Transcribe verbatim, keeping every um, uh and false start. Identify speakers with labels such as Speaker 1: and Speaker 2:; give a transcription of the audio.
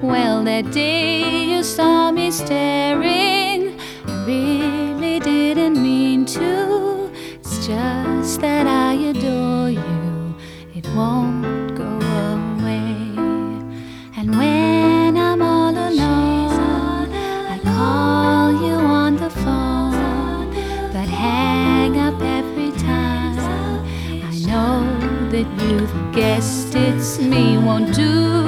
Speaker 1: Well, that day you saw me staring, I really didn't mean to. It's just that I adore you, it won't go away. And when I'm all alone, I call you on the phone, but hang up every time. I know that you've guessed it's me, won't do